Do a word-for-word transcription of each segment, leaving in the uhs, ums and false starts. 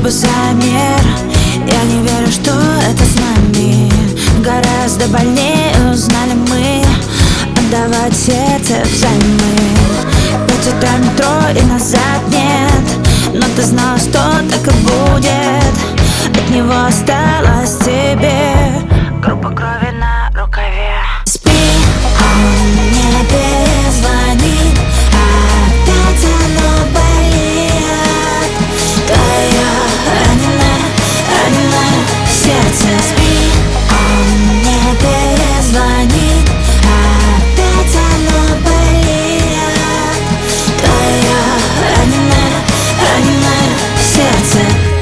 спасая мир. Я не верю, что это с нами. Гораздо больнее узнали мы отдавать сердце взаймы. Пойти до метро и назад нет, но ты знала, что так и будет. От него осталось тебе группа крови на рукаве. Спи, он мне перезвонит, опять оно болит. Твое раненое, раненое сердце. Спи, он мне перезвонит, опять оно болит. Твое раненое, раненое сердце.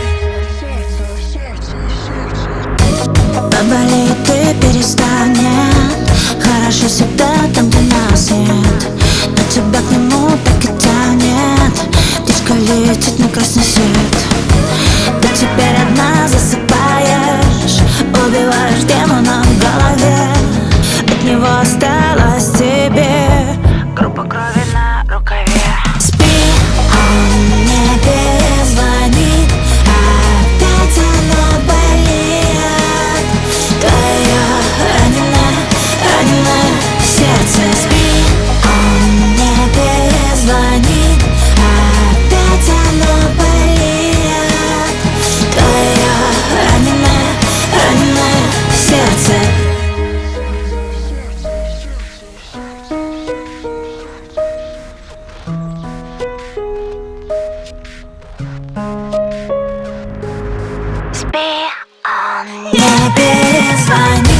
Поболит и перестанет. Хорошо всегда там, где нас нет, но тебя к нему так и тянет. Птичка летит на красный свет. Ты теперь одна засыпаешь, убиваешь демона в голове. От него осталось тебе группа крови на рукаве. Спи, он мне перезвонит, опять оно болит. Твое раненое, раненое сердце. Спи, он мне перезвонит, опять оно болит. Твое раненое, раненое сердце. Спи, он мне перезвонит.